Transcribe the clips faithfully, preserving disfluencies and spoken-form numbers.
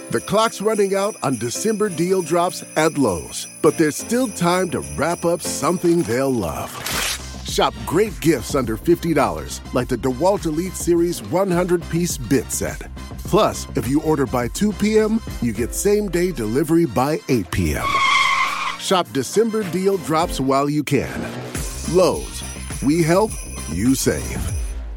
The clock's running out on December deal drops at Lowe's, but there's still time to wrap up something they'll love. Shop great gifts under fifty dollars, like the DeWalt Elite Series one hundred piece bit set. Plus, if you order by two p.m., you get same-day delivery by eight p.m. Shop December deal drops while you can. Lowe's. We help, you save.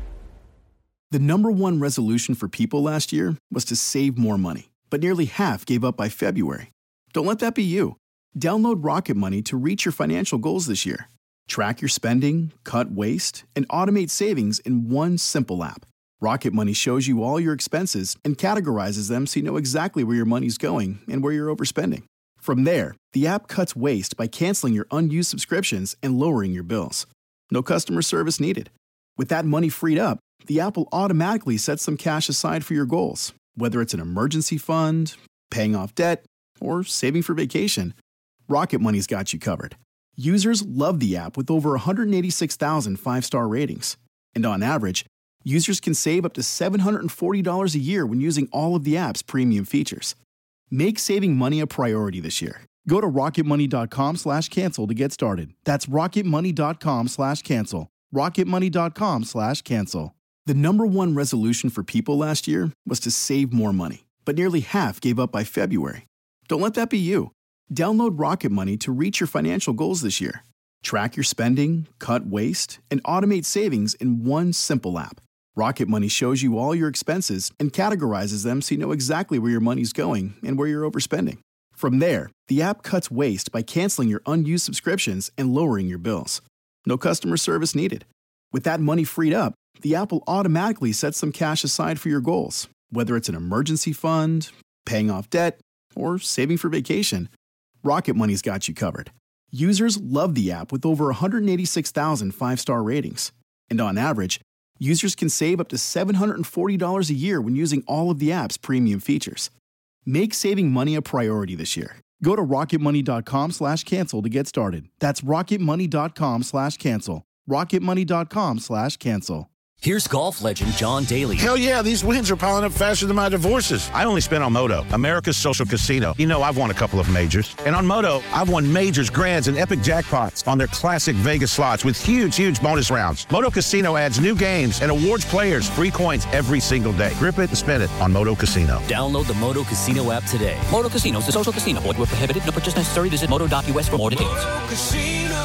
The number one resolution for people last year was to save more money, but nearly half gave up by February. Don't let that be you. Download Rocket Money to reach your financial goals this year. Track your spending, cut waste, and automate savings in one simple app. Rocket Money shows you all your expenses and categorizes them so you know exactly where your money's going and where you're overspending. From there, the app cuts waste by canceling your unused subscriptions and lowering your bills. No customer service needed. With that money freed up, the app will automatically set some cash aside for your goals, whether it's an emergency fund, paying off debt, or saving for vacation. Rocket Money's got you covered. Users love the app with over one hundred eighty-six thousand five-star ratings. And on average, users can save up to seven hundred forty dollars a year when using all of the app's premium features. Make saving money a priority this year. Go to rocketmoney.com slash cancel to get started. That's rocketmoney.com slash cancel. rocketmoney.com slash cancel. The number one resolution for people last year was to save more money, but nearly half gave up by February. Don't let that be you. Download Rocket Money to reach your financial goals this year. Track your spending, cut waste, and automate savings in one simple app. Rocket Money shows you all your expenses and categorizes them so you know exactly where your money's going and where you're overspending. From there, the app cuts waste by canceling your unused subscriptions and lowering your bills. No customer service needed. With that money freed up, the app will automatically set some cash aside for your goals, whether it's an emergency fund, paying off debt, or saving for vacation. Rocket Money's got you covered. Users love the app with over one hundred eighty-six thousand five-star ratings. And on average, users can save up to seven hundred forty dollars a year when using all of the app's premium features. Make saving money a priority this year. Go to rocketmoney.com slash cancel to get started. That's rocketmoney.com slash cancel. rocketmoney.com slash cancel. Here's golf legend John Daly. Hell yeah, these wins are piling up faster than my divorces. I only spent on Moto, America's social casino. You know, I've won a couple of majors. And on Moto, I've won majors, grands, and epic jackpots on their classic Vegas slots with huge, huge bonus rounds. Moto Casino adds new games and awards players free coins every single day. Grip it and spin it on Moto Casino. Download the Moto Casino app today. Moto Casino is a social casino. Void where prohibited. No purchase necessary. Visit moto dot u s for more details. Moto Casino,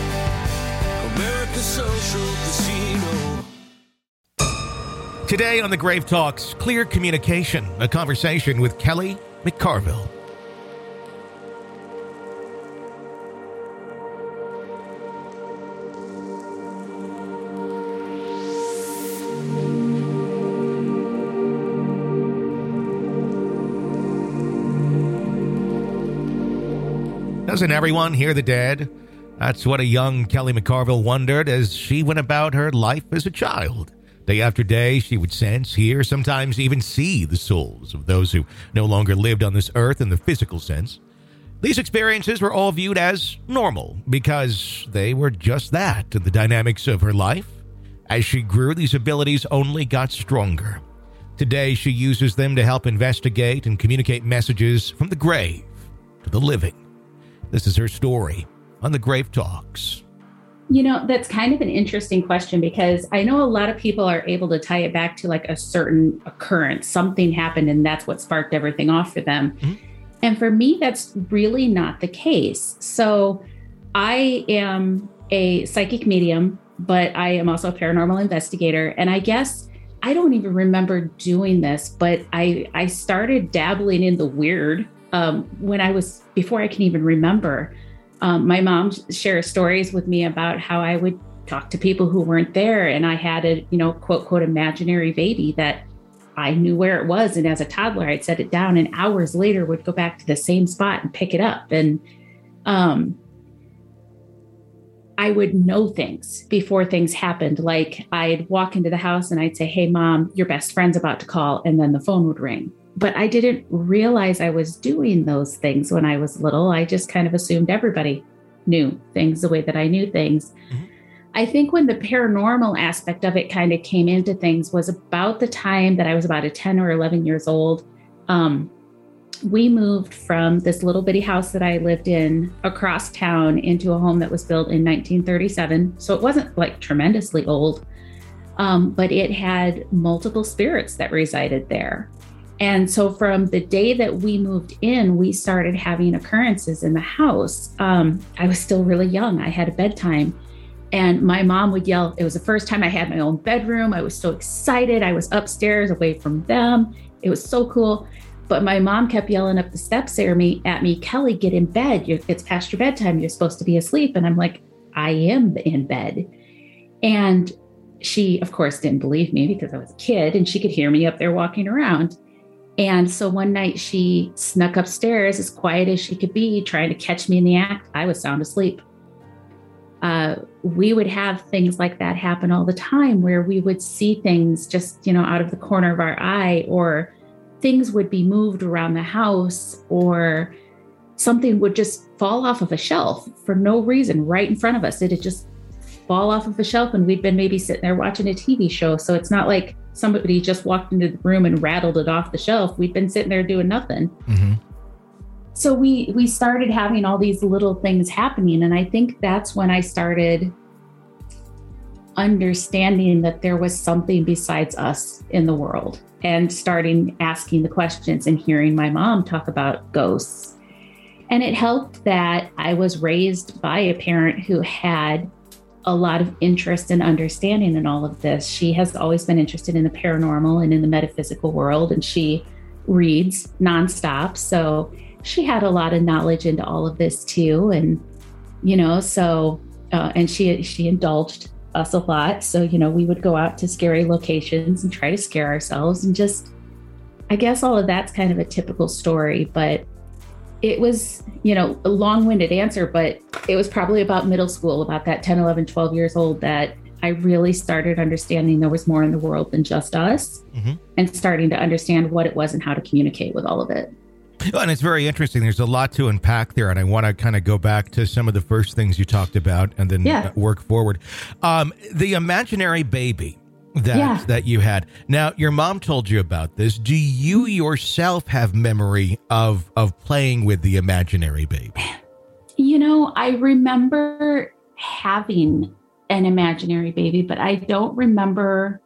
America's social casino. Today on the Grave Talks, Clear Communication, a conversation with Kelly McCarville. Doesn't everyone hear the dead? That's what a young Kelly McCarville wondered as she went about her life as a child. Day after day, she would sense, hear, sometimes even see the souls of those who no longer lived on this earth in the physical sense. These experiences were all viewed as normal because they were just that in the dynamics of her life. As she grew, these abilities only got stronger. Today, she uses them to help investigate and communicate messages from the grave to the living. This is her story on the Grave Talks. You know, that's kind of an interesting question because I know a lot of people are able to tie it back to like a certain occurrence. Something happened and that's what sparked everything off for them. Mm-hmm. And for me, that's really not the case. So I am a psychic medium, but I am also a paranormal investigator. And I guess I don't even remember doing this, but I, I started dabbling in the weird um, when I was, before I can even remember. Um, my mom shares stories with me about how I would talk to people who weren't there. And I had a, you know, quote, quote, imaginary baby that I knew where it was. And as a toddler, I'd set it down and hours later would go back to the same spot and pick it up. And um, I would know things before things happened. Like I'd walk into the house and I'd say, hey, Mom, your best friend's about to call. And then the phone would ring. But I didn't realize I was doing those things when I was little. I just kind of assumed everybody knew things the way that I knew things. Mm-hmm. I think when the paranormal aspect of it kind of came into things was about the time that I was about a ten or eleven years old. Um, we moved from this little bitty house that I lived in across town into a home that was built in nineteen thirty-seven. So it wasn't like tremendously old, um, but it had multiple spirits that resided there. And so from the day that we moved in, we started having occurrences in the house. Um, I was still really young. I had a bedtime. And my mom would yell. It was the first time I had my own bedroom. I was so excited. I was upstairs away from them. It was so cool. But my mom kept yelling up the steps at me, at me, Kelly, get in bed. You're, it's past your bedtime. You're supposed to be asleep. And I'm like, I am in bed. And she, of course, didn't believe me because I was a kid and she could hear me up there walking around. And so one night she snuck upstairs as quiet as she could be, trying to catch me in the act. I was sound asleep. Uh, we would have things like that happen all the time where we would see things just, you know, out of the corner of our eye, or things would be moved around the house, or something would just fall off of a shelf for no reason right in front of us. It'd just fall off of a shelf and we'd been maybe sitting there watching a T V show. So it's not like somebody just walked into the room and rattled it off the shelf. We'd been sitting there doing nothing. Mm-hmm. So we we started having all these little things happening. And I think that's when I started understanding that there was something besides us in the world, and starting asking the questions and hearing my mom talk about ghosts. And it helped that I was raised by a parent who had a lot of interest and understanding in all of this. She has always been interested in the paranormal and in the metaphysical world, and she reads nonstop. So she had a lot of knowledge into all of this too. And, you know, so, uh, and she, she indulged us a lot. So, you know, we would go out to scary locations and try to scare ourselves, and just, I guess all of that's kind of a typical story, but it was, you know, a long-winded answer, but it was probably about middle school, about that ten, eleven, twelve years old, that I really started understanding there was more in the world than just us, mm-hmm. and starting to understand what it was and how to communicate with all of it. And it's very interesting. There's a lot to unpack there, and I want to kind of go back to some of the first things you talked about and then yeah. work forward. Um, the imaginary baby that yeah. that you had. Now, your mom told you about this. Do you yourself have memory of of playing with the imaginary baby? You know, I remember having an imaginary baby, but I don't remember,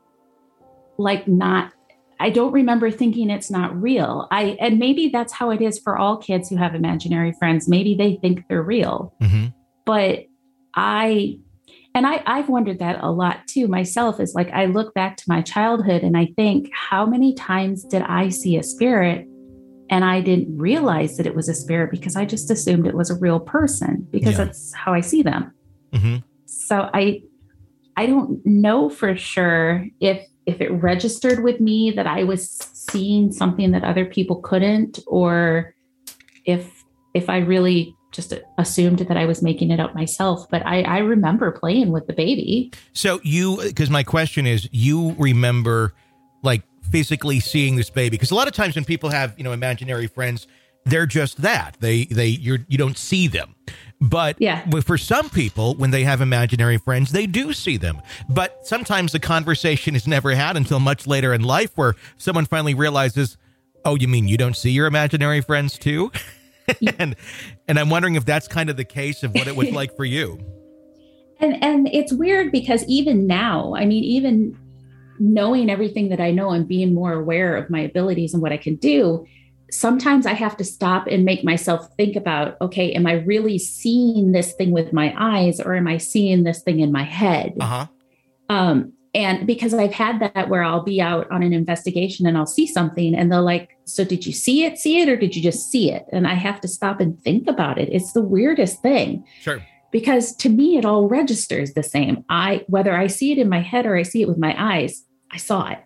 like, not I don't remember thinking it's not real. I and maybe that's how it is for all kids who have imaginary friends. Maybe they think they're real. Mm-hmm. But I, and I, I've wondered that a lot too myself, is like, I look back to my childhood and I think, how many times did I see a spirit and I didn't realize that it was a spirit because I just assumed it was a real person, because yeah. that's how I see them. Mm-hmm. So I, I don't know for sure if, if it registered with me that I was seeing something that other people couldn't, or if if I really just assumed that I was making it up myself. But I, I remember playing with the baby. So you, because my question is, you remember like physically seeing this baby? Because a lot of times when people have, you know, imaginary friends, they're just that. They they you're you don't see them. But yeah. for some people, when they have imaginary friends, they do see them. But sometimes the conversation is never had until much later in life, where someone finally realizes, oh, you mean you don't see your imaginary friends too? and and I'm wondering if that's kind of the case of what it was like for you. And and it's weird because even now, I mean, even knowing everything that I know and being more aware of my abilities and what I can do, sometimes I have to stop and make myself think about, okay, am I really seeing this thing with my eyes, or am I seeing this thing in my head? Uh-huh. Um, and because I've had that where I'll be out on an investigation and I'll see something and they're like, so did you see it, see it, or did you just see it? And I have to stop and think about it. It's the weirdest thing. Sure. Because to me, it all registers the same. I, whether I see it in my head or I see it with my eyes, I saw it.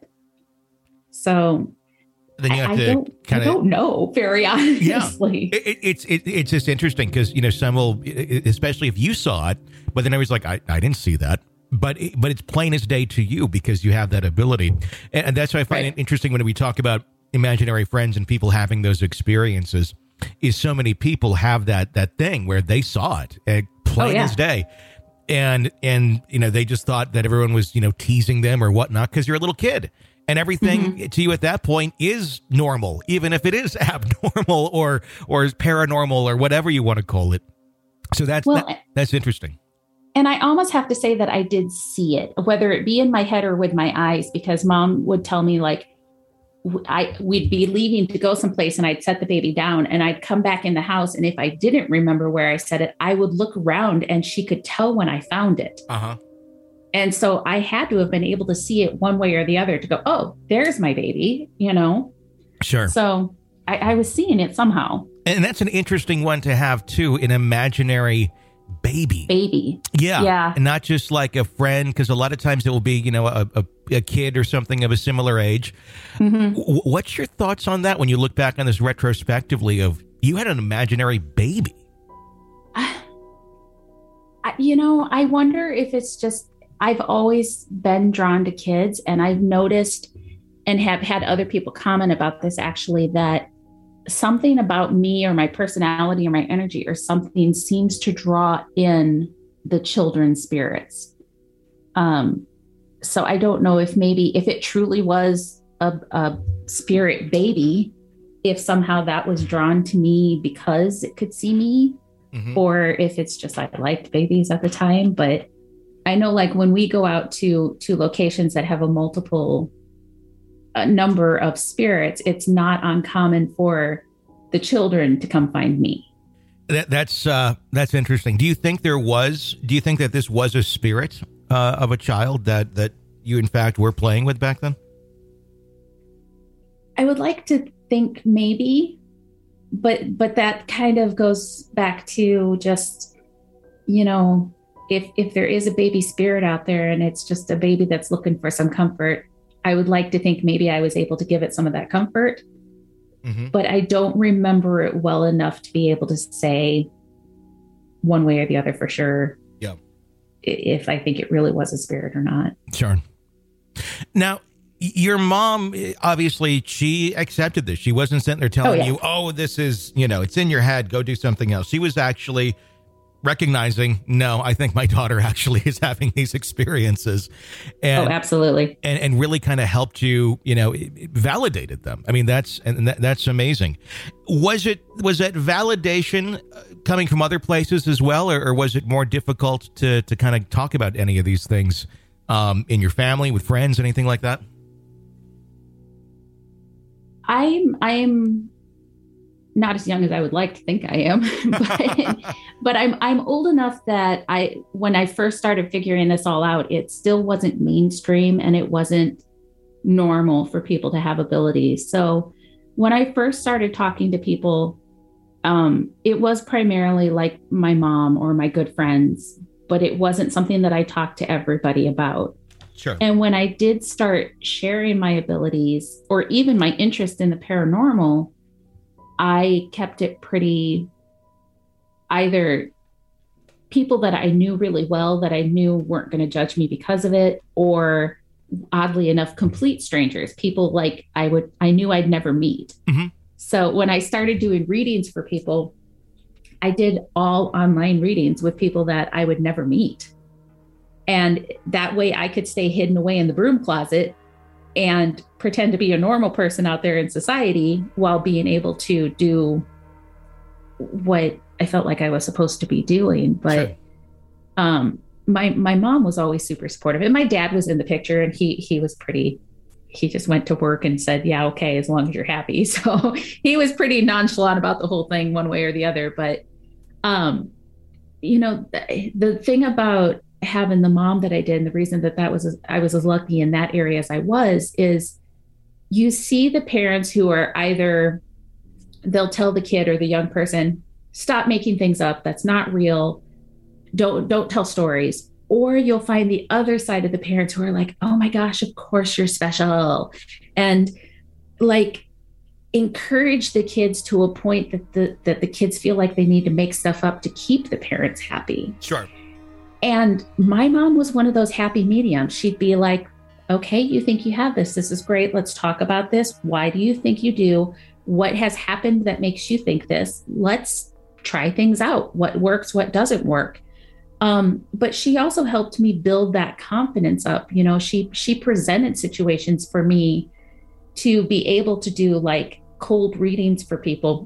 So then you have I, to don't, kind of, I don't know very honestly. Yeah, it, it's it, it's just interesting because, you know, some will, especially if you saw it, but then I was like, I, I didn't see that. But it, but it's plain as day to you because you have that ability. And, and that's why I find right. it interesting when we talk about imaginary friends and people having those experiences, is so many people have that that thing where they saw it uh, plain oh, yeah. as day. And, and, you know, they just thought that everyone was, you know, teasing them or whatnot because you're a little kid. And everything Mm-hmm. to you at that point is normal, even if it is abnormal or or paranormal or whatever you want to call it. So that's Well, that, that's interesting. And I almost have to say that I did see it, whether it be in my head or with my eyes, because mom would tell me like, w- I we'd be leaving to go someplace and I'd set the baby down and I'd come back in the house. And if I didn't remember where I set it, I would look around and she could tell when I found it. Uh-huh. And so I had to have been able to see it one way or the other to go, oh, there's my baby, you know? Sure. So I, I was seeing it somehow. And that's an interesting one to have too, an imaginary baby. Baby. Yeah. Yeah. And not just like a friend, because a lot of times it will be, you know, a, a, a kid or something of a similar age. Mm-hmm. W- what's your thoughts on that when you look back on this retrospectively of you had an imaginary baby? I, you know, I wonder if it's just, I've always been drawn to kids, and I've noticed and have had other people comment about this actually, that something about me or my personality or my energy or something seems to draw in the children's spirits. Um, so I don't know if maybe if it truly was a, a spirit baby, if somehow that was drawn to me because it could see me, Mm-hmm. or if it's just I liked babies at the time. But I know like when we go out to to locations that have a multiple a number of spirits, it's not uncommon for the children to come find me. That, that's uh, that's interesting. Do you think there was? Do you think that this was a spirit uh, of a child that that you in fact were playing with back then? I would like to think maybe, but but that kind of goes back to just, you know, if if there is a baby spirit out there and it's just a baby that's looking for some comfort, I would like to think maybe I was able to give it some of that comfort. Mm-hmm. But I don't remember it well enough to be able to say one way or the other for sure. Yeah. If I think it really was a spirit or not. Sure. Now, y- your mom, obviously, she accepted this. She wasn't sitting there telling Oh, yeah. you, oh, this is, you know, it's in your head. Go do something else. She was actually recognizing, no, I think my daughter actually is having these experiences. And, oh, absolutely. and, and really kind of helped you, you know, it, it validated them. I mean, that's, and that, that's amazing. Was it, was that validation uh, coming from other places as well? Or, or was it more difficult to, to kind of talk about any of these things um, in your family, with friends, anything like that? I'm, I'm not as young as I would like to think I am, but, but I'm, I'm old enough that I, when I first started figuring this all out, it still wasn't mainstream and it wasn't normal for people to have abilities. So when I first started talking to people, um, it was primarily like my mom or my good friends, but it wasn't something that I talked to everybody about. Sure. And when I did start sharing my abilities or even my interest in the paranormal, I kept it pretty, either people that I knew really well that I knew weren't going to judge me because of it, or oddly enough, complete strangers, people like I would, I knew I'd never meet. Mm-hmm. So when I started doing readings for people, I did all online readings with people that I would never meet. And that way I could stay hidden away in the broom closet and pretend to be a normal person out there in society while being able to do what I felt like I was supposed to be doing. But Sure. um, my my mom was always super supportive, and my dad was in the picture, and he he was pretty. He just went to work and said, "Yeah, okay, as long as you're happy." So he was pretty nonchalant about the whole thing, one way or the other. But um, you know, the, the thing about having the mom that I did, and the reason that that was, I was as lucky in that area as I was, is you see the parents who are either, they'll tell the kid or the young person, stop making things up. That's not real. Don't, don't tell stories. Or you'll find the other side of the parents who are like, oh my gosh, of course you're special. And like, encourage the kids to a point that the, that the kids feel like they need to make stuff up to keep the parents happy. Sure. And my mom was one of those happy mediums. She'd be like, okay, you think you have this. This is great. Let's talk about this. Why do you think you do? What has happened that makes you think this? Let's try things out. What works, what doesn't work. Um, but she also helped me build that confidence up. You know, she she presented situations for me to be able to do like cold readings for people.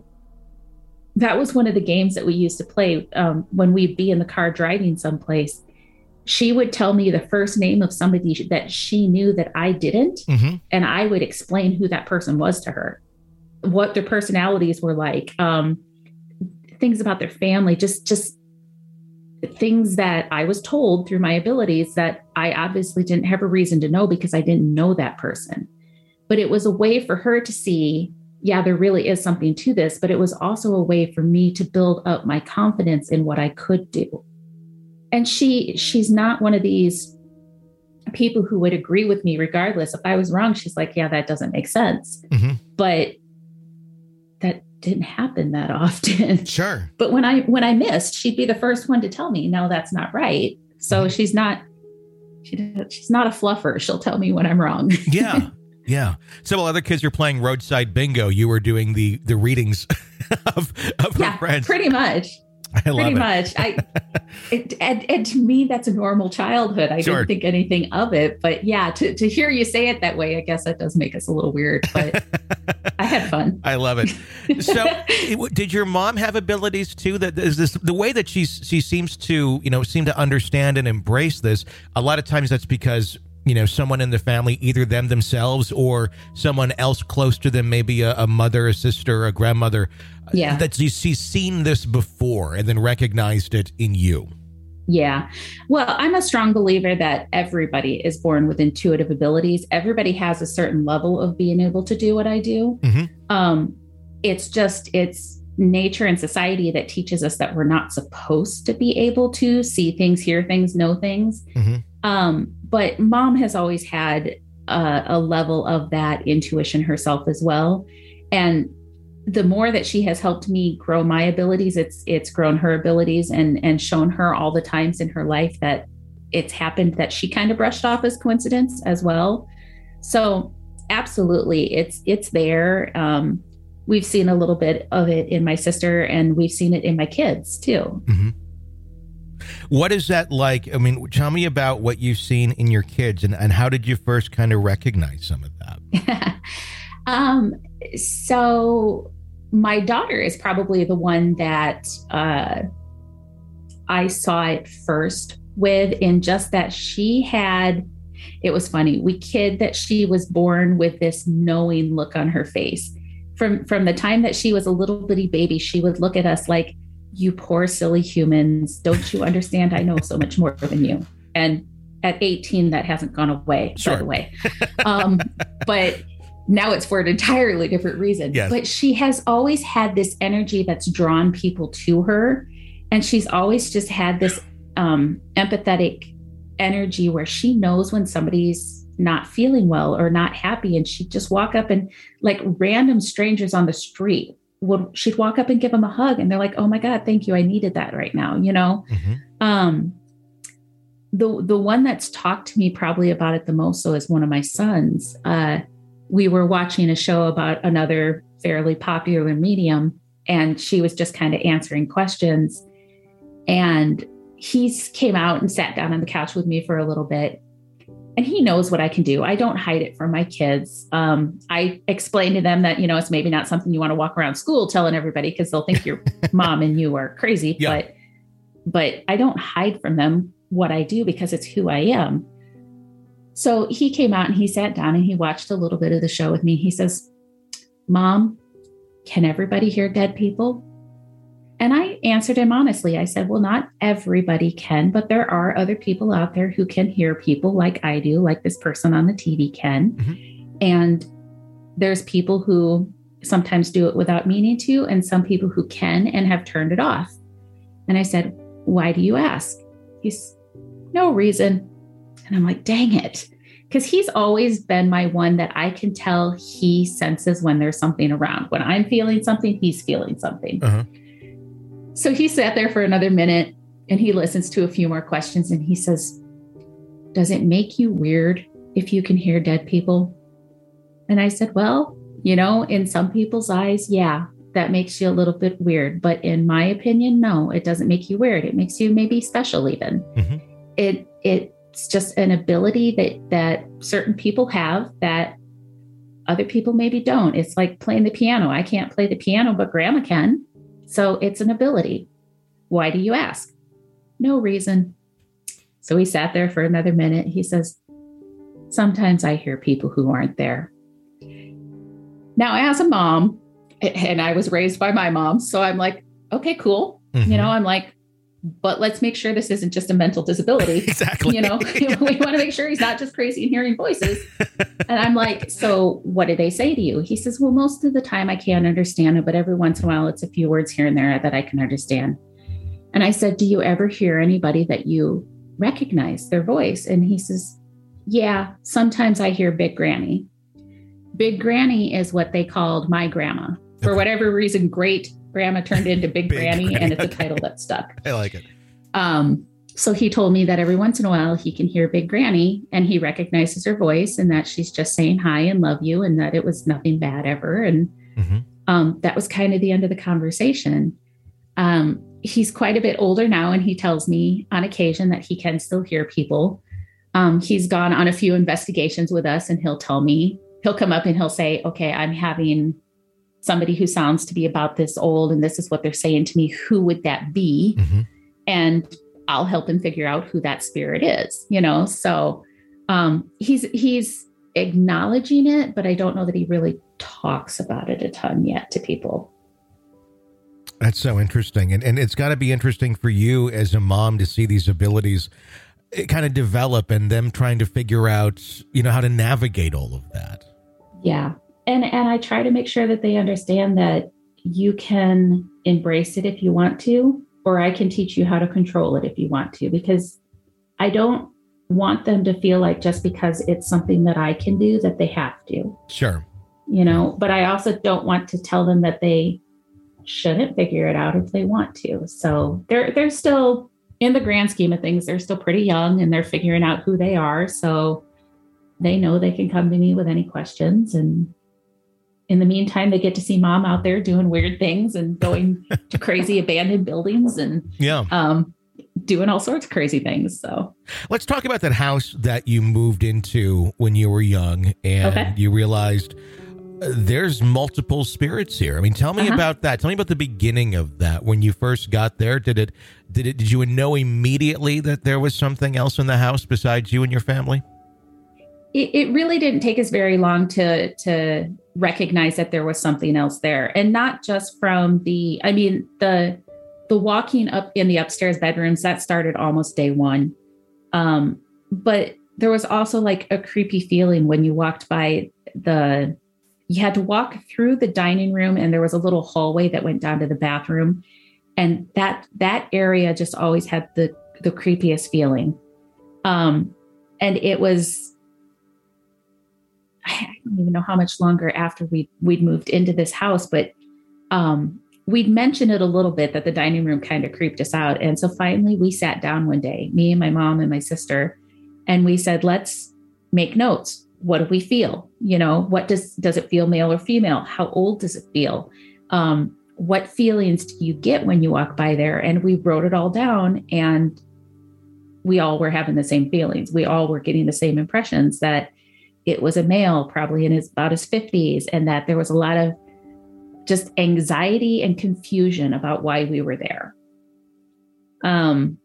That was one of the games that we used to play um, when we'd be in the car driving someplace. She would tell me the first name of somebody that she knew that I didn't, mm-hmm. and I would explain who that person was to her, what their personalities were like, um, things about their family, just just things that I was told through my abilities that I obviously didn't have a reason to know because I didn't know that person. But it was a way for her to see, yeah, there really is something to this, but it was also a way for me to build up my confidence in what I could do. And she she's not one of these people who would agree with me regardless. If I was wrong, she's like, yeah, that doesn't make sense. Mm-hmm. But that didn't happen that often. Sure. But when I when I missed, she'd be the first one to tell me, no, that's not right. So mm-hmm. she's not she, she's not a fluffer. She'll tell me when I'm wrong. Yeah. Yeah. So while other kids are playing roadside bingo, you were doing the the readings of, of yeah, her friends. Pretty much. I love Pretty it. much. I, it, and, and to me, that's a normal childhood. I sure. didn't think anything of it. But yeah, to, to hear you say it that way, I guess that does make us a little weird. But I had fun. I love it. So it, did your mom have abilities too? That is this the way that she's, she seems to, you know, seem to understand and embrace this. A lot of times that's because, you know, someone in the family, either them themselves or someone else close to them, maybe a, a mother, a sister, a grandmother, yeah, that she's seen this before and then recognized it in you. Yeah. Well, I'm a strong believer that everybody is born with intuitive abilities. Everybody has a certain level of being able to do what I do. Mm-hmm. Um, it's just, it's nature and society that teaches us that we're not supposed to be able to see things, hear things, know things. Mm-hmm. Um, but mom has always had a, a level of that intuition herself as well. And the more that she has helped me grow my abilities, it's it's grown her abilities and and shown her all the times in her life that it's happened that she kind of brushed off as coincidence as well. So absolutely, it's it's there. Um, we've seen a little bit of it in my sister, and we've seen it in my kids too. Mm-hmm. What is that like? I mean, tell me about what you've seen in your kids, and, and how did you first kind of recognize some of that? um, so my daughter is probably the one that uh, I saw it first with, in just that she had, it was funny, we kid that she was born with this knowing look on her face. From, from the time that she was a little bitty baby, she would look at us like, you poor silly humans, don't you understand? I know so much more than you. And at eighteen, that hasn't gone away, sure. by the way. Um, but now it's for an entirely different reason. Yes. But she has always had this energy that's drawn people to her. And she's always just had this um, empathetic energy where she knows when somebody's not feeling well or not happy. And she'd just walk up and, like, random strangers on the street would, she'd walk up and give them a hug. And they're like, oh my God, thank you. I needed that right now. You know, mm-hmm. um, the, the one that's talked to me probably about it the most, so is one of my sons. Uh, we were watching a show about another fairly popular medium, and she was just kind of answering questions. And he came out and sat down on the couch with me for a little bit. And he knows what I can do. I don't hide it from my kids. Um, I explain to them that, you know, it's maybe not something you want to walk around school telling everybody, because they'll think your mom and you are crazy. Yeah. But, but I don't hide from them what I do, because it's who I am. So he came out and he sat down and he watched a little bit of the show with me. He says, Mom, can everybody hear dead people? And I answered him honestly. I said, well, not everybody can, but there are other people out there who can hear people like I do, like this person on the T V can. Mm-hmm. And there's people who sometimes do it without meaning to, and some people who can and have turned it off. And I said, why do you ask? He's, no reason. And I'm like, dang it. Because he's always been my one that I can tell he senses when there's something around. When I'm feeling something, he's feeling something. Uh-huh. So he sat there for another minute and he listens to a few more questions and he says, does it make you weird if you can hear dead people? And I said, well, you know, in some people's eyes, yeah, that makes you a little bit weird. But in my opinion, no, it doesn't make you weird. It makes you maybe special even. Mm-hmm. It it's just an ability that that certain people have that other people maybe don't. It's like playing the piano. I can't play the piano, but grandma can. So it's an ability. Why do you ask? No reason. So he sat there for another minute. He says, sometimes I hear people who aren't there. Now, as a mom, and I was raised by my mom, so I'm like, okay, cool. Mm-hmm. You know, I'm like, but let's make sure this isn't just a mental disability. Exactly. You know, we want to make sure he's not just crazy and hearing voices. And I'm like, so what do they say to you? He says, well, most of the time I can't understand it, but every once in a while it's a few words here and there that I can understand. And I said, do you ever hear anybody that you recognize their voice? And he says, yeah, sometimes I hear Big Granny. Big Granny is what they called my grandma. For whatever reason, great grandma turned into Big, Big Granny, Granny, and it's a title that stuck. I like it. Um, so he told me that every once in a while he can hear Big Granny and he recognizes her voice and that she's just saying hi and love you and that it was nothing bad ever. And mm-hmm. um, that was kind of the end of the conversation. Um, he's quite a bit older now, and he tells me on occasion that he can still hear people. Um, he's gone on a few investigations with us, and he'll tell me, he'll come up and he'll say, okay, I'm having somebody who sounds to be about this old, and this is what they're saying to me. Who would that be? Mm-hmm. And I'll help him figure out who that spirit is, you know? So um, he's, he's acknowledging it, but I don't know that he really talks about it a ton yet to people. That's so interesting. And, and it's got to be interesting for you as a mom to see these abilities kind of develop and them trying to figure out, you know, how to navigate all of that. Yeah. And, and I try to make sure that they understand that you can embrace it if you want to, or I can teach you how to control it if you want to, because I don't want them to feel like just because it's something that I can do that they have to. Sure. You know, but I also don't want to tell them that they shouldn't figure it out if they want to. So they're, they're still, in the grand scheme of things, they're still pretty young and they're figuring out who they are. So they know they can come to me with any questions. And in the meantime, they get to see mom out there doing weird things and going to crazy abandoned buildings and yeah, um, doing all sorts of crazy things. So let's talk about that house that you moved into when you were young and okay. you realized uh, there's multiple spirits here. I mean, tell me uh-huh. about that. Tell me about the beginning of that. When you first got there, did it, did it, did you know immediately that there was something else in the house besides you and your family? It, it really didn't take us very long to, to recognize that there was something else there. And not just from the, I mean, the, the walking up in the upstairs bedrooms, that started almost day one. Um, but there was also like a creepy feeling when you walked by the, you had to walk through the dining room and there was a little hallway that went down to the bathroom. And that, that area just always had the, the creepiest feeling. Um, and it was, I don't even know how much longer after we we'd moved into this house, but um, we'd mentioned it a little bit that the dining room kind of creeped us out. And so finally we sat down one day, me and my mom and my sister, and we said, let's make notes. What do we feel? You know, what does, does it feel male or female? How old does it feel? Um, what feelings do you get when you walk by there? And we wrote it all down and we all were having the same feelings. We all were getting the same impressions that it was a male, probably in his about his fifties, and that there was a lot of just anxiety and confusion about why we were there. Um,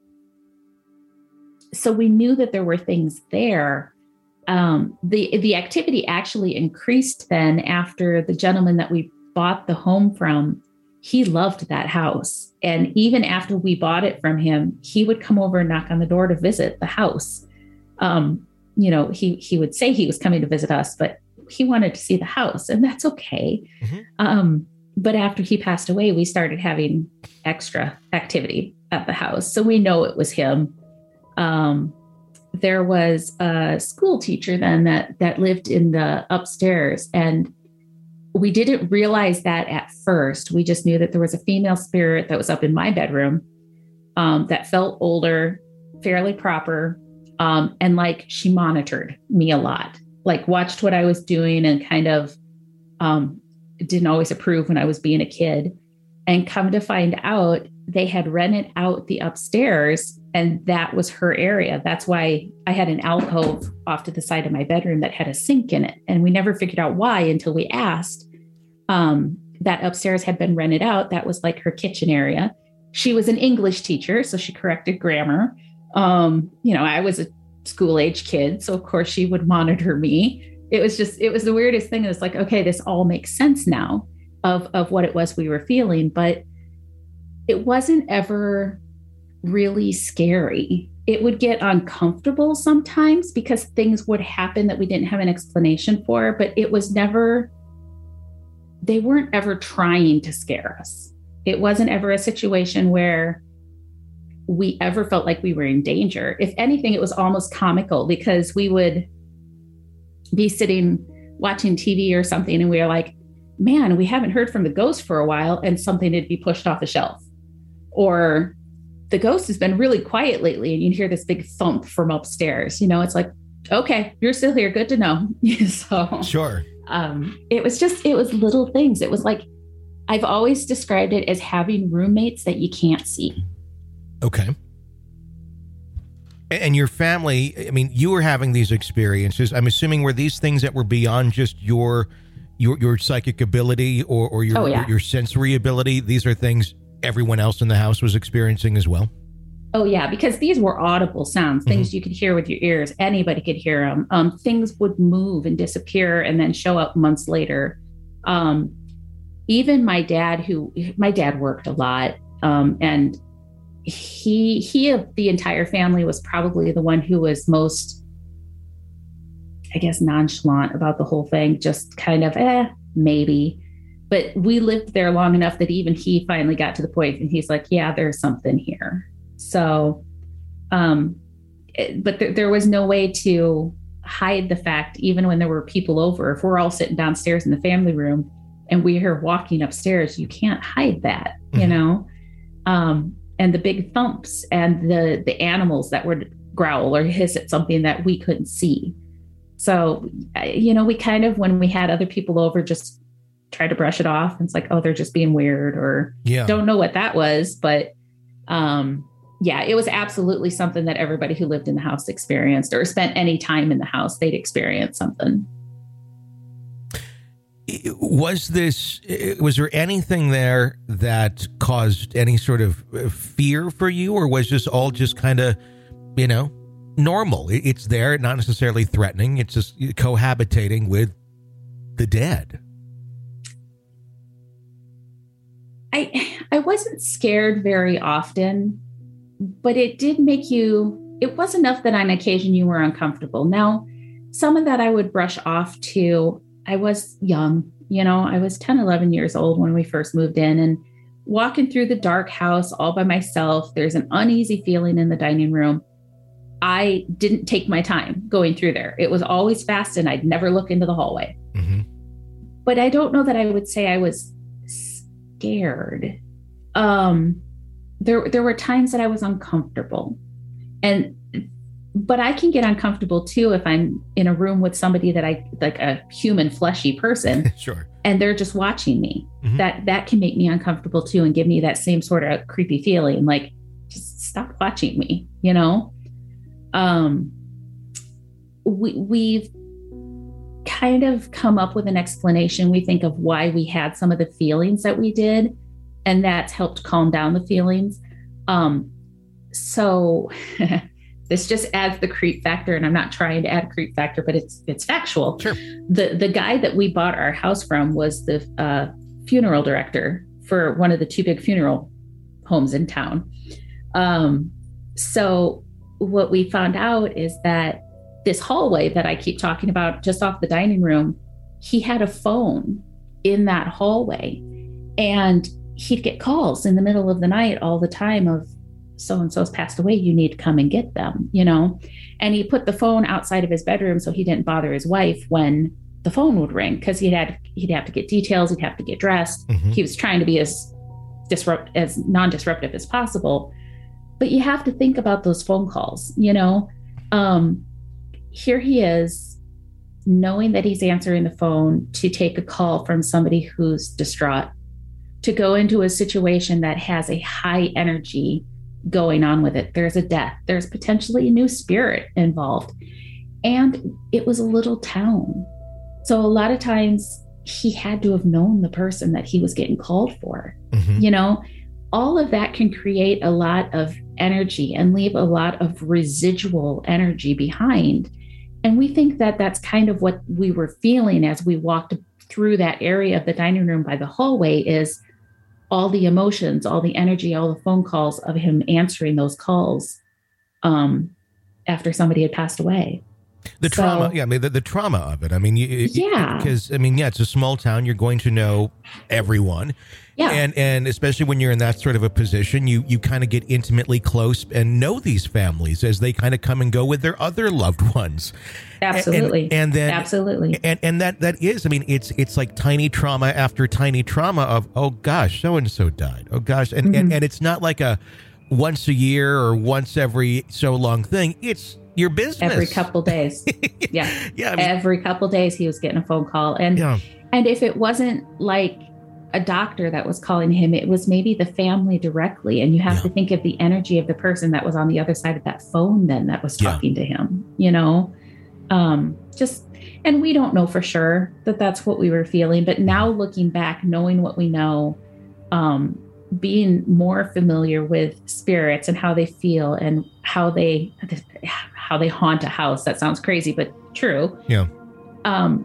so we knew that there were things there. Um, the the activity actually increased then after the gentleman that we bought the home from. He loved that house, and even after we bought it from him, he would come over and knock on the door to visit the house. Um, you know, he, he would say he was coming to visit us, but he wanted to see the house, and that's okay. Mm-hmm. Um, but after he passed away, we started having extra activity at the house. So we know it was him. Um, there was a school teacher then that, that lived in the upstairs, and we didn't realize that at first. We just knew that there was a female spirit that was up in my bedroom, um, that felt older, fairly proper. Um, and like she monitored me a lot, like watched what I was doing and kind of um, didn't always approve when I was being a kid. And come to find out, they had rented out the upstairs, and that was her area. That's why I had an alcove off to the side of my bedroom that had a sink in it. And we never figured out why until we asked. Um, that upstairs had been rented out. That was like her kitchen area. She was an English teacher, so she corrected grammar. Um, you know, I was a school age kid, so of course she would monitor me. It was just, it was the weirdest thing. It was like, okay, this all makes sense now. Of, of what it was we were feeling, but it wasn't ever really scary. It would get uncomfortable sometimes because things would happen that we didn't have an explanation for, but it was never, they weren't ever trying to scare us. It wasn't ever a situation where we ever felt like we were in danger. If anything, it was almost comical because we would be sitting watching T V or something and we were like, man, we haven't heard from the ghost for a while, and something would be pushed off the shelf. Or the ghost has been really quiet lately, and you hear this big thump from upstairs. You know, it's like, okay, you're still here. Good to know. So sure. Um, it was just, it was little things. It was like, I've always described it as having roommates that you can't see. Okay. And your family, I mean, you were having these experiences. I'm assuming were these things that were beyond just your your your psychic ability or, or your, oh, yeah. your your sensory ability? These are things everyone else in the house was experiencing as well? Oh, yeah, because these were audible sounds, things mm-hmm. you could hear with your ears. Anybody could hear them. Um, things would move and disappear and then show up months later. Um, even my dad, who my dad worked a lot, um, and he he of the entire family was probably the one who was most, I guess, nonchalant about the whole thing, just kind of, eh, maybe. But we lived there long enough that even he finally got to the point and he's like, yeah, there's something here. So, um, it, but th- there was no way to hide the fact, even when there were people over, if we're all sitting downstairs in the family room and we hear walking upstairs, you can't hide that, mm-hmm. you know? Um, and the big thumps and the, the animals that would growl or hiss at something that we couldn't see. So, you know, we kind of, when we had other people over, just tried to brush it off. And it's like, oh, they're just being weird, or yeah. don't know what that was. But, um, yeah, it was absolutely something that everybody who lived in the house experienced, or spent any time in the house, they'd experience something. Was this, was there anything there that caused any sort of fear for you, or was this all just kind of, you know, normal? It's there, not necessarily threatening. It's just cohabitating with the dead. I I wasn't scared very often, but it did make you, it was enough that on occasion you were uncomfortable. Now, some of that I would brush off to, I was young, you know, I was ten, eleven years old when we first moved in, and walking through the dark house all by myself, there's an uneasy feeling in the dining room. I didn't take my time going through there. It was always fast and I'd never look into the hallway. Mm-hmm. But I don't know that I would say I was scared. Um, there, there were times that I was uncomfortable, and, but I can get uncomfortable too if I'm in a room with somebody that I, like a human fleshy person, sure, and they're just watching me. Mm-hmm. That, that can make me uncomfortable too, and give me that same sort of creepy feeling, like, just stop watching me, you know? Um, we, we've kind of come up with an explanation, we think, of why we had some of the feelings that we did, and that's helped calm down the feelings. Um, so this just adds the creep factor, and I'm not trying to add creep factor, but it's it's factual. Sure. The the guy that we bought our house from was the uh, funeral director for one of the two big funeral homes in town. Um, so what we found out is that this hallway that I keep talking about, just off the dining room, he had a phone in that hallway, and he'd get calls in the middle of the night all the time of, so-and-so's passed away, you need to come and get them, you know? And he put the phone outside of his bedroom so he didn't bother his wife when the phone would ring, because he'd had, he'd have to get details, he'd have to get dressed. Mm-hmm. He was trying to be as disrupt, as non-disruptive as possible. But you have to think about those phone calls, you know? Um, here he is, knowing that he's answering the phone to take a call from somebody who's distraught, to go into a situation that has a high energy going on with it. There's a death, there's potentially a new spirit involved. And it was a little town. So a lot of times he had to have known the person that he was getting called for. Mm-hmm. You know, all of that can create a lot of energy and leave a lot of residual energy behind. And we think that that's kind of what we were feeling as we walked through that area of the dining room by the hallway, is all the emotions, all the energy, all the phone calls of him answering those calls um, after somebody had passed away. The so, trauma, yeah, I mean, the, the trauma of it. I mean, you, yeah, because I mean, yeah, it's a small town. You're going to know everyone, yeah, and and especially when you're in that sort of a position, you you kind of get intimately close and know these families as they kind of come and go with their other loved ones. Absolutely, and, and then absolutely, and and that that is, I mean, it's it's like tiny trauma after tiny trauma of, oh gosh, so and so died. Oh gosh, and mm-hmm. and and it's not like a once a year or once every so long thing. It's your business every couple days. Yeah. Yeah. I mean, every couple days he was getting a phone call. And, yeah. and if it wasn't like a doctor that was calling him, it was maybe the family directly. And you have yeah. to think of the energy of the person that was on the other side of that phone then that was talking yeah. to him, you know, um, just, and we don't know for sure that that's what we were feeling, but now looking back, knowing what we know, um, being more familiar with spirits and how they feel and how they how they haunt a house. That sounds crazy, but true. Yeah. Um,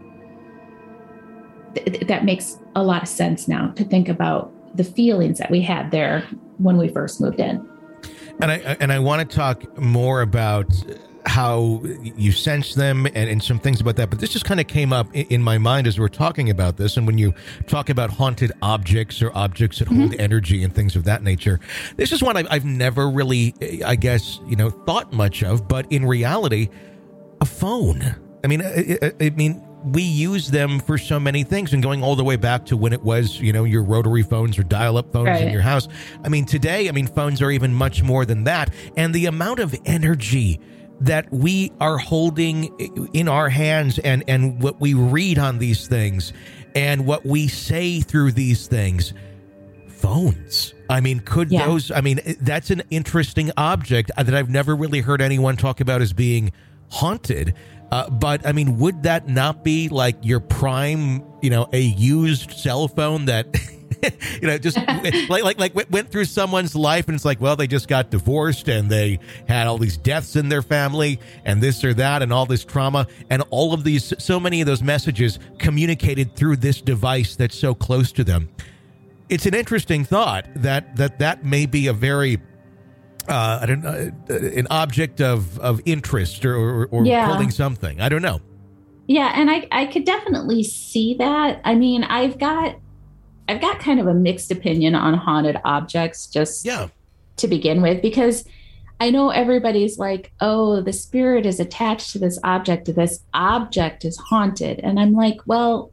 th- that makes a lot of sense now to think about the feelings that we had there when we first moved in. And I and I want to talk more about how you sense them and, and some things about that. But this just kind of came up in, in my mind as we were talking about this. And when you talk about haunted objects or objects that mm-hmm. hold energy and things of that nature, this is one I've, I've never really, I guess, you know, thought much of. But in reality, a phone. I mean, I, I, I mean, we use them for so many things, and going all the way back to when it was, you know, your rotary phones or dial-up phones right. in your house. I mean, today, I mean, phones are even much more than that. And the amount of energy that we are holding in our hands, and, and what we read on these things and what we say through these things, phones. I mean, could yeah. those, I mean, that's an interesting object that I've never really heard anyone talk about as being haunted. Uh, but I mean, would that not be like your prime, you know, a used cell phone that, you know, just like, like, like went through someone's life, and it's like, well, they just got divorced and they had all these deaths in their family and this or that and all this trauma and all of these, so many of those messages communicated through this device that's so close to them. It's an interesting thought that that, that may be a very, uh, I don't know, an object of, of interest or, or, or yeah. holding something. I don't know. Yeah. And I, I could definitely see that. I mean, I've got, I've got kind of a mixed opinion on haunted objects just yeah. to begin with, because I know everybody's like, oh, the spirit is attached to this object. This object is haunted. And I'm like, well,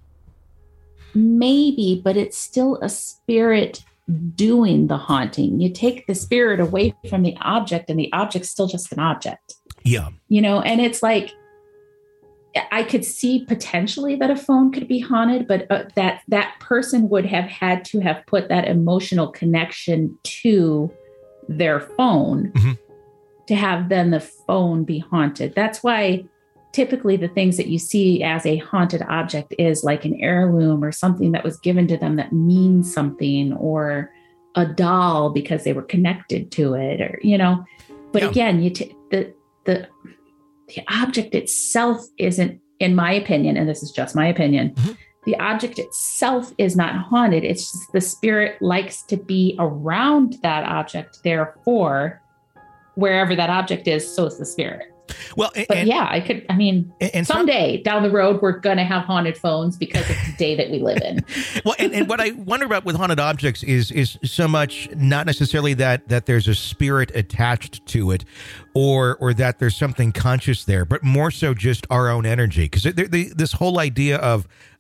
maybe, but it's still a spirit doing the haunting. You take the spirit away from the object and the object's still just an object. Yeah. You know, and it's like, I could see potentially that a phone could be haunted, but uh, that that person would have had to have put that emotional connection to their phone mm-hmm. to have then the phone be haunted. That's why typically the things that you see as a haunted object is like an heirloom or something that was given to them that means something, or a doll because they were connected to it, or, you know, but yeah. again, you t- the, the, the object itself isn't, in my opinion, and this is just my opinion, mm-hmm. the object itself is not haunted. It's just the spirit likes to be around that object. Therefore, wherever that object is, so is the spirit. Well, and, but yeah, I could, I mean, and, and someday some, down the road, we're going to have haunted phones because it's the day that we live in. Well, and, and what I wonder about with haunted objects is, is so much not necessarily that, that there's a spirit attached to it, or, or that there's something conscious there, but more so just our own energy. Because this whole idea of,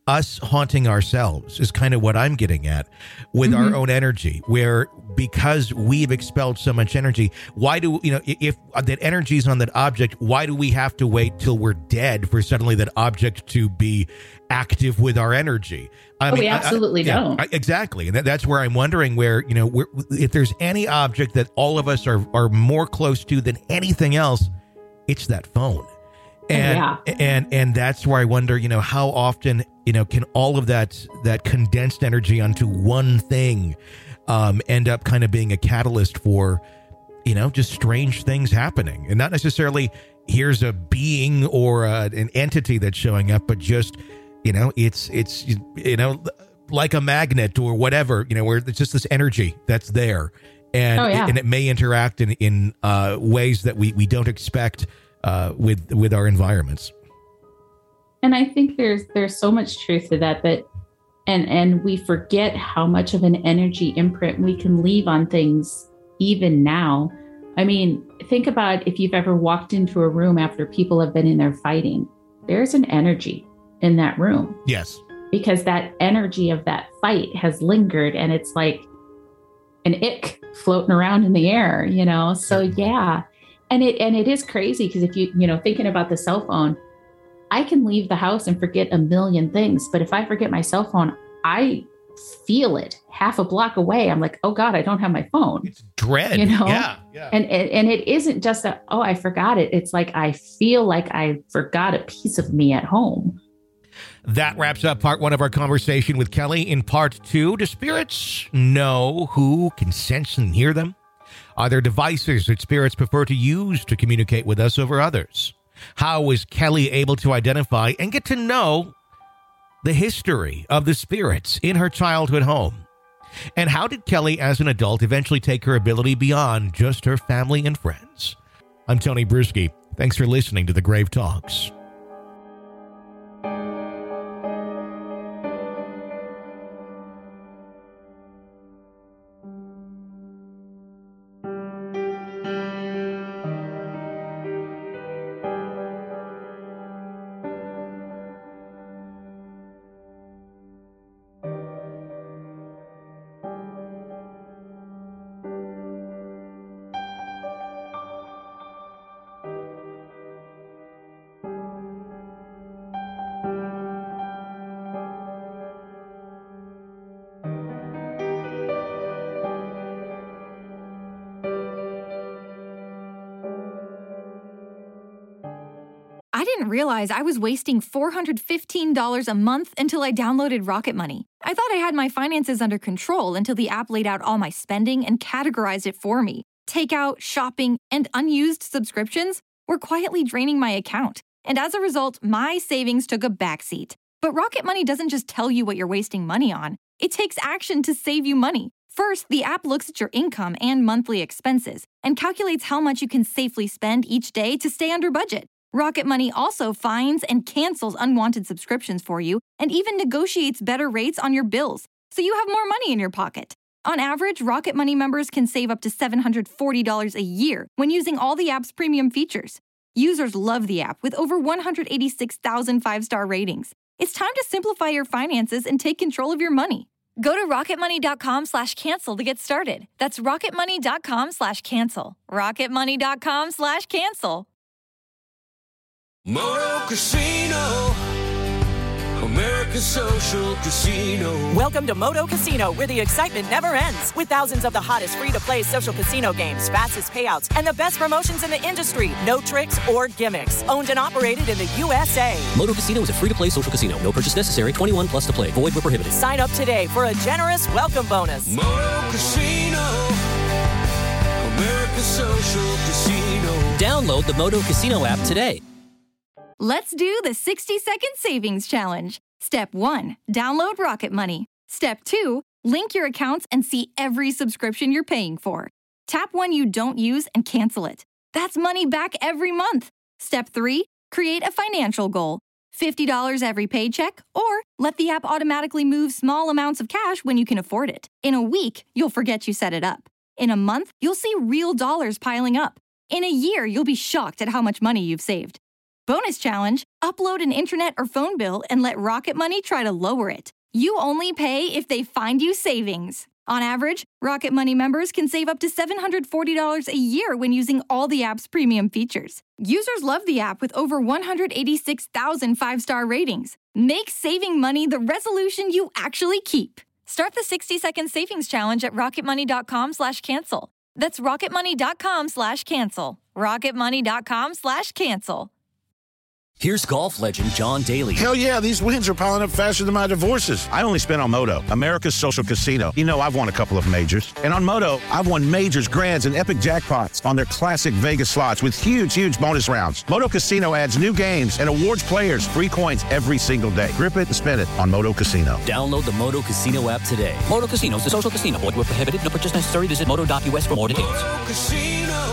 us haunting ourselves is kind of what I'm getting at with mm-hmm. our own energy, where because we've expelled so much energy, why do, you know, if that energy is on that object, why do we have to wait till we're dead for suddenly that object to be active with our energy? I oh, mean, we absolutely I, I, don't. Yeah, I, exactly. And that, that's where I'm wondering where, you know, where, if there's any object that all of us are, are more close to than anything else, it's that phone. And, yeah. and, and that's where I wonder, you know, how often, you know, can all of that, that condensed energy onto one thing um, end up kind of being a catalyst for, you know, just strange things happening, and not necessarily here's a being or a, an entity that's showing up, but just, you know, it's, it's, you know, like a magnet or whatever, you know, where it's just this energy that's there, and, oh, yeah. and it may interact in, in uh, ways that we, we don't expect uh, with, with our environments. And I think there's, there's so much truth to that, that, and, and we forget how much of an energy imprint we can leave on things even now. I mean, think about if you've ever walked into a room after people have been in there fighting, there's an energy in that room. Yes. Because that energy of that fight has lingered, and it's like an ick floating around in the air, you know? So yeah. And it, and it is crazy because if you, you know, thinking about the cell phone, I can leave the house and forget a million things, but if I forget my cell phone, I feel it half a block away. I'm like, oh God, I don't have my phone. It's dread. You know? Yeah. Yeah. And, and, and it isn't just a, oh, I forgot it. It's like, I feel like I forgot a piece of me at home. That wraps up part one of our conversation with Kelly. In part two, do spirits know who can sense and hear them? Are there devices that spirits prefer to use to communicate with us over others? How was Kelly able to identify and get to know the history of the spirits in her childhood home? And how did Kelly, as an adult, eventually take her ability beyond just her family and friends? I'm Tony Bruschi. Thanks for listening to The Grave Talks. I didn't realize I was wasting four hundred fifteen dollars a month until I downloaded Rocket Money. I thought I had my finances under control until the app laid out all my spending and categorized it for me. Takeout, shopping, and unused subscriptions were quietly draining my account. And as a result, my savings took a backseat. But Rocket Money doesn't just tell you what you're wasting money on. It takes action to save you money. First, the app looks at your income and monthly expenses and calculates how much you can safely spend each day to stay under budget. Rocket Money also finds and cancels unwanted subscriptions for you and even negotiates better rates on your bills, so you have more money in your pocket. On average, Rocket Money members can save up to seven hundred forty dollars a year when using all the app's premium features. Users love the app with over one hundred eighty-six thousand five-star ratings. It's time to simplify your finances and take control of your money. Go to rocketmoney.com slash cancel to get started. That's rocketmoney.com slash cancel. rocketmoney.com slash cancel. Moto Casino, America's social casino. Welcome to Moto Casino, where the excitement never ends. With thousands of the hottest free-to-play social casino games, fastest payouts, and the best promotions in the industry. No tricks or gimmicks. Owned and operated in the U S A. Moto Casino is a free-to-play social casino. No purchase necessary. twenty-one plus to play. Void where prohibited. Sign up today for a generous welcome bonus. Moto Casino, America's social casino. Download the Moto Casino app today. Let's do the sixty-second savings challenge. Step one, download Rocket Money. Step two, link your accounts and see every subscription you're paying for. Tap one you don't use and cancel it. That's money back every month. Step three, create a financial goal. fifty dollars every paycheck, or let the app automatically move small amounts of cash when you can afford it. In a week, you'll forget you set it up. In a month, you'll see real dollars piling up. In a year, you'll be shocked at how much money you've saved. Bonus challenge, upload an internet or phone bill and let Rocket Money try to lower it. You only pay if they find you savings. On average, Rocket Money members can save up to seven hundred forty dollars a year when using all the app's premium features. Users love the app with over one hundred eighty-six thousand five-star ratings. Make saving money the resolution you actually keep. Start the sixty-second savings challenge at rocketmoney.com slash cancel. That's rocketmoney.com slash cancel. rocketmoney.com slash cancel. Here's golf legend John Daly. Hell yeah, these wins are piling up faster than my divorces. I only spent on Moto, America's social casino. You know I've won a couple of majors. And on Moto, I've won majors, grands, and epic jackpots on their classic Vegas slots with huge, huge bonus rounds. Moto Casino adds new games and awards players free coins every single day. Grip it and spin it on Moto Casino. Download the Moto Casino app today. Moto Casino is a social casino. Void where prohibited. No purchase necessary. Visit moto dot U S for more details. Moto Casino,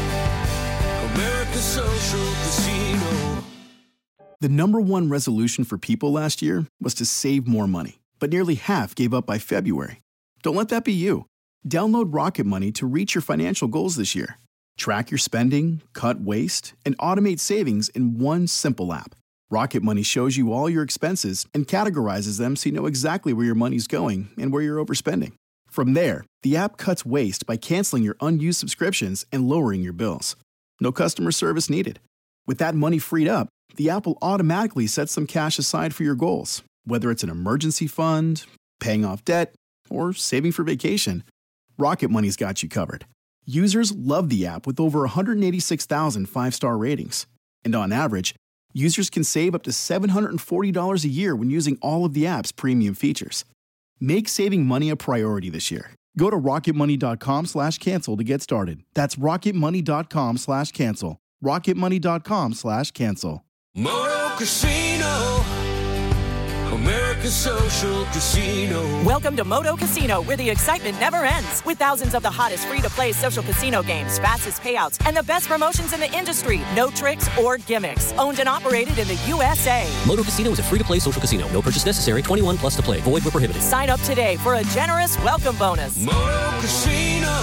America's social casino. The number one resolution for people last year was to save more money, but nearly half gave up by February. Don't let that be you. Download Rocket Money to reach your financial goals this year. Track your spending, cut waste, and automate savings in one simple app. Rocket Money shows you all your expenses and categorizes them so you know exactly where your money's going and where you're overspending. From there, the app cuts waste by canceling your unused subscriptions and lowering your bills. No customer service needed. With that money freed up, the app will automatically set some cash aside for your goals, whether it's an emergency fund, paying off debt, or saving for vacation. Rocket Money's got you covered. Users love the app with over one hundred eighty-six thousand five-star ratings. And on average, users can save up to seven hundred forty dollars a year when using all of the app's premium features. Make saving money a priority this year. Go to rocketmoney.com slash cancel to get started. That's rocketmoney.com slash cancel. rocketmoney.com slash cancel. Moto Casino, America's social casino. Welcome to Moto Casino, where the excitement never ends. With thousands of the hottest free-to-play social casino games, fastest payouts, and the best promotions in the industry. No tricks or gimmicks. Owned and operated in the U S A. Moto Casino is a free-to-play social casino. No purchase necessary. twenty-one plus to play. Void where prohibited. Sign up today for a generous welcome bonus. Moto Casino,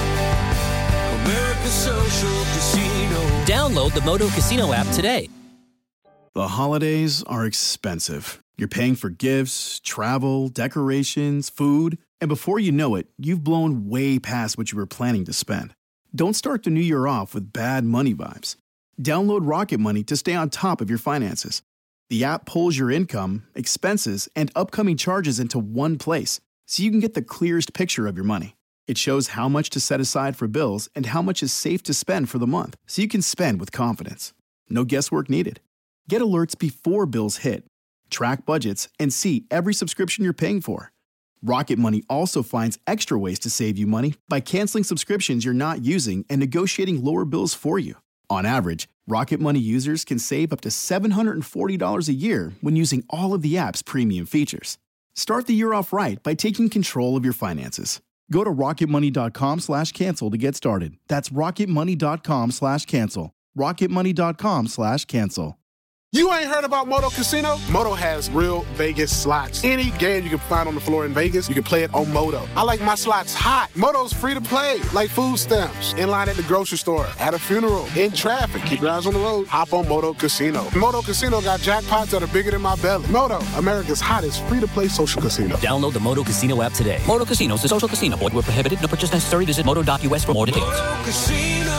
America's social casino. Download the Moto Casino app today. The holidays are expensive. You're paying for gifts, travel, decorations, food, and before you know it, you've blown way past what you were planning to spend. Don't start the new year off with bad money vibes. Download Rocket Money to stay on top of your finances. The app pulls your income, expenses, and upcoming charges into one place, so you can get the clearest picture of your money. It shows how much to set aside for bills and how much is safe to spend for the month, so you can spend with confidence. No guesswork needed. Get alerts before bills hit. Track budgets and see every subscription you're paying for. Rocket Money also finds extra ways to save you money by canceling subscriptions you're not using and negotiating lower bills for you. On average, Rocket Money users can save up to seven hundred forty dollars a year when using all of the app's premium features. Start the year off right by taking control of your finances. Go to rocketmoney.com slash cancel to get started. That's rocketmoney.com slash cancel. rocketmoney.com slash cancel. You ain't heard about Moto Casino? Moto has real Vegas slots. Any game you can find on the floor in Vegas, you can play it on Moto. I like my slots hot. Moto's free to play, like food stamps, in line at the grocery store, at a funeral, in traffic. Keep your eyes on the road. Hop on Moto Casino. Moto Casino got jackpots that are bigger than my belly. Moto, America's hottest free-to-play social casino. Download the Moto Casino app today. Moto Casino is a social casino. Void where prohibited. No purchase necessary. Visit moto dot U S for more details. Moto Casino,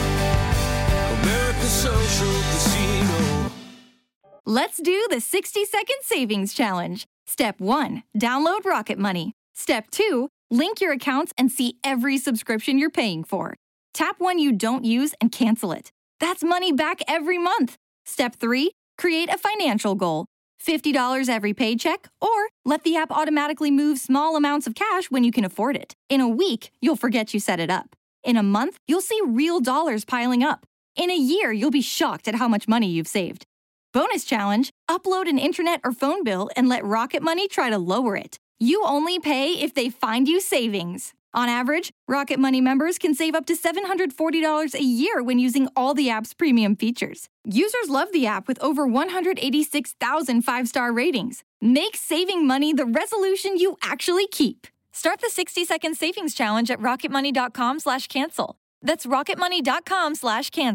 America's social casino. Let's do the sixty-second savings challenge. Step one, download Rocket Money. Step two, link your accounts and see every subscription you're paying for. Tap one you don't use and cancel it. That's money back every month. Step three, create a financial goal. fifty dollars every paycheck, or let the app automatically move small amounts of cash when you can afford it. In a week, you'll forget you set it up. In a month, you'll see real dollars piling up. In a year, you'll be shocked at how much money you've saved. Bonus challenge, upload an internet or phone bill and let Rocket Money try to lower it. You only pay if they find you savings. On average, Rocket Money members can save up to seven hundred forty dollars a year when using all the app's premium features. Users love the app with over one hundred eighty-six thousand five-star ratings. Make saving money the resolution you actually keep. Start the sixty-second savings challenge at rocketmoney.com slash cancel. That's rocketmoney.com slash cancel.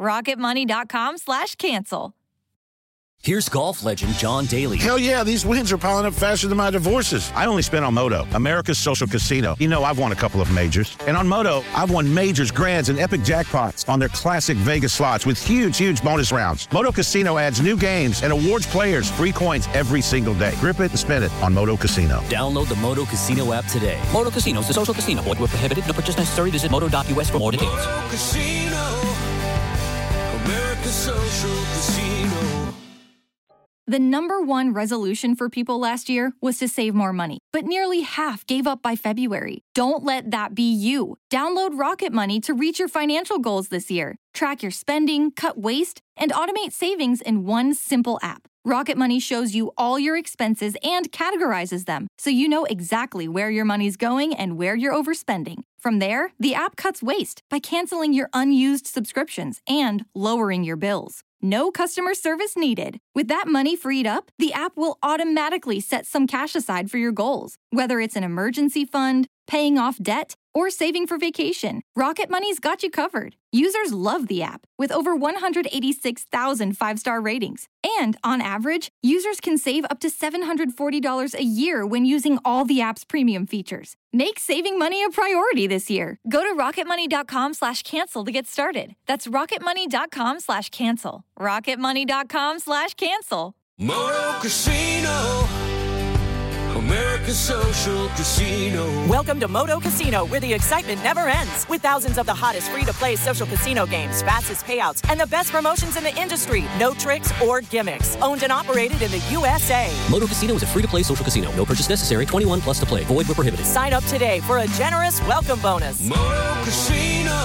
rocketmoney.com slash cancel. Here's golf legend John Daly. Hell yeah, these wins are piling up faster than my divorces. I only spent on Moto, America's social casino. You know, I've won a couple of majors. And on Moto, I've won majors, grands, and epic jackpots on their classic Vegas slots with huge, huge bonus rounds. Moto Casino adds new games and awards players free coins every single day. Grip it and spin it on Moto Casino. Download the Moto Casino app today. Moto Casino is a social casino. Void where prohibited. No purchase necessary. Visit moto dot U S for more details. Moto Casino, America's social casino. The number one resolution for people last year was to save more money, but nearly half gave up by February. Don't let that be you. Download Rocket Money to reach your financial goals this year. Track your spending, cut waste, and automate savings in one simple app. Rocket Money shows you all your expenses and categorizes them, so you know exactly where your money's going and where you're overspending. From there, the app cuts waste by canceling your unused subscriptions and lowering your bills. No customer service needed. With that money freed up, the app will automatically set some cash aside for your goals, whether it's an emergency fund, paying off debt, or saving for vacation. Rocket Money's got you covered. Users love the app, with over one hundred eighty-six thousand five-star ratings. And on average, users can save up to seven hundred forty dollars a year when using all the app's premium features. Make saving money a priority this year. Go to rocketmoney.com slash cancel to get started. That's rocketmoney.com slash cancel. rocketmoney.com slash cancel. Moto Casino, America's social casino. Welcome to Moto Casino, where the excitement never ends. With thousands of the hottest free-to-play social casino games, fastest payouts, and the best promotions in the industry. No tricks or gimmicks. Owned and operated in the U S A. Moto Casino is a free-to-play social casino. No purchase necessary. twenty-one plus to play. Void where prohibited. Sign up today for a generous welcome bonus. Moto Casino,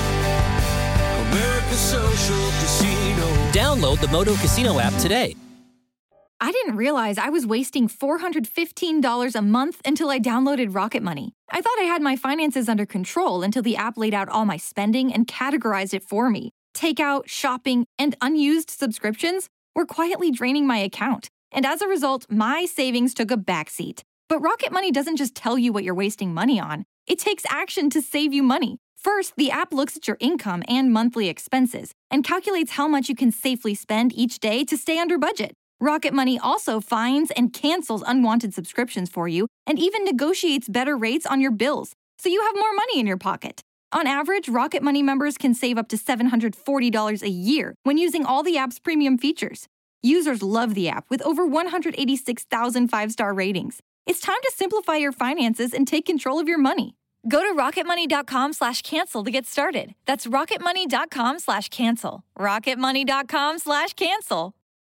America's social casino. Download the Moto Casino app today. I didn't realize I was wasting four hundred fifteen dollars a month until I downloaded Rocket Money. I thought I had my finances under control until the app laid out all my spending and categorized it for me. Takeout, shopping, and unused subscriptions were quietly draining my account. And as a result, my savings took a backseat. But Rocket Money doesn't just tell you what you're wasting money on. It takes action to save you money. First, the app looks at your income and monthly expenses and calculates how much you can safely spend each day to stay under budget. Rocket Money also finds and cancels unwanted subscriptions for you and even negotiates better rates on your bills, so you have more money in your pocket. On average, Rocket Money members can save up to seven hundred forty dollars a year when using all the app's premium features. Users love the app with over one hundred eighty-six thousand five-star ratings. It's time to simplify your finances and take control of your money. Go to rocketmoney.com slash cancel to get started. That's rocketmoney.com slash cancel. rocketmoney.com slash cancel.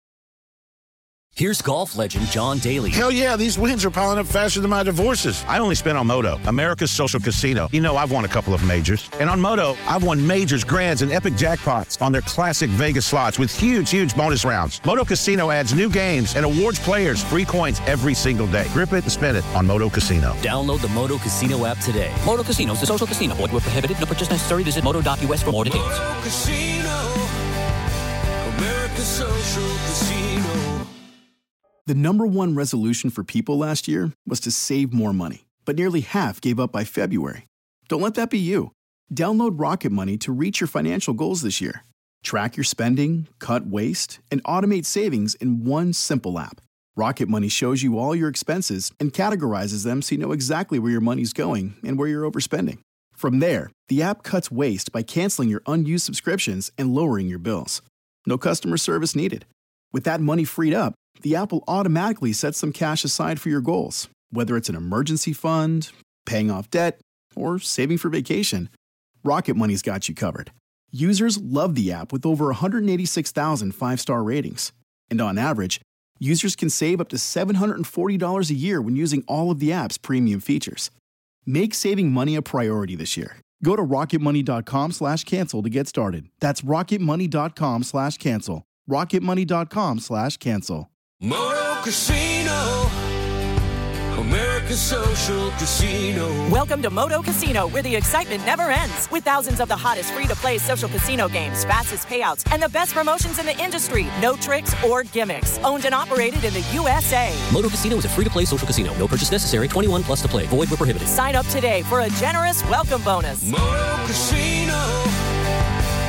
Here's golf legend John Daly. Hell yeah, these wins are piling up faster than my divorces. I only spent on Moto, America's social casino. You know, I've won a couple of majors. And on Moto, I've won majors, grands, and epic jackpots on their classic Vegas slots with huge, huge bonus rounds. Moto Casino adds new games and awards players free coins every single day. Grip it and spin it on Moto Casino. Download the Moto Casino app today. Moto Casino is a social casino. Void where prohibited. No purchase necessary. Visit moto dot U S for more details. Moto Casino, America's social casino. The number one resolution for people last year was to save more money, but nearly half gave up by February. Don't let that be you. Download Rocket Money to reach your financial goals this year. Track your spending, cut waste, and automate savings in one simple app. Rocket Money shows you all your expenses and categorizes them so you know exactly where your money's going and where you're overspending. From there, the app cuts waste by canceling your unused subscriptions and lowering your bills. No customer service needed. With that money freed up, the app will automatically set some cash aside for your goals, whether it's an emergency fund, paying off debt, or saving for vacation. Rocket Money's got you covered. Users love the app with over one hundred eighty-six thousand five-star ratings. And on average, users can save up to seven hundred forty dollars a year when using all of the app's premium features. Make saving money a priority this year. Go to rocketmoney.com slash cancel to get started. That's rocketmoney.com slash cancel. rocketmoney.com slash cancel. Moto Casino, America's social casino. Welcome to Moto Casino, where the excitement never ends. With thousands of the hottest free-to-play social casino games, fastest payouts, and the best promotions in the industry. No tricks or gimmicks. Owned and operated in the U S A. Moto Casino is a free-to-play social casino. No purchase necessary. twenty-one plus to play. Void where prohibited. Sign up today for a generous welcome bonus. Moto Casino,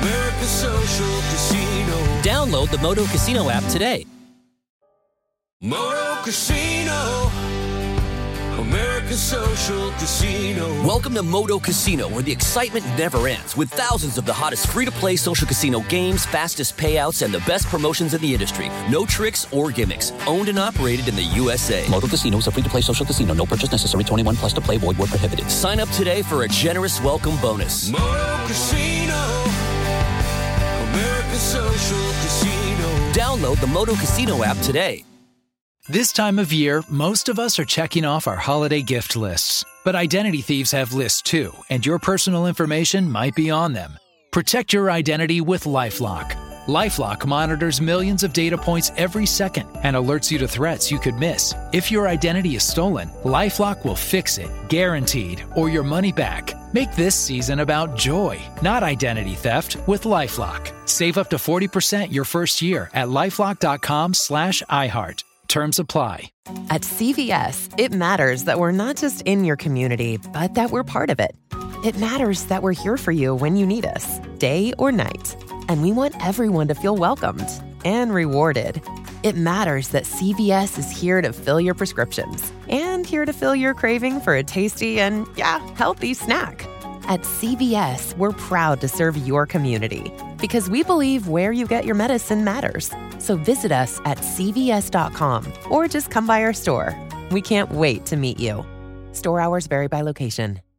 America's Social Casino. Download the Moto Casino app today. Moto Casino. America's Social Casino. Welcome to Moto Casino, where the excitement never ends, with thousands of the hottest free-to-play social casino games, fastest payouts, and the best promotions in the industry. No tricks or gimmicks. Owned and operated in the U S A. Moto Casino is a free-to-play social casino. No purchase necessary. twenty-one plus to play. Void where prohibited. Sign up today for a generous welcome bonus. Moto Casino. America's Social Casino. Download the Moto Casino app today. This time of year, most of us are checking off our holiday gift lists. But identity thieves have lists too, and your personal information might be on them. Protect your identity with LifeLock. LifeLock monitors millions of data points every second and alerts you to threats you could miss. If your identity is stolen, LifeLock will fix it, guaranteed, or your money back. Make this season about joy, not identity theft, with LifeLock. Save up to forty percent your first year at LifeLock.com slash iHeart. Terms apply. At C V S, it matters that we're not just in your community, but that we're part of it. It matters that we're here for you when you need us, day or night. And we want everyone to feel welcomed and rewarded. It matters that C V S is here to fill your prescriptions and here to fill your craving for a tasty and, yeah, healthy snack. At C V S, we're proud to serve your community because we believe where you get your medicine matters. So visit us at C V S dot com or just come by our store. We can't wait to meet you. Store hours vary by location.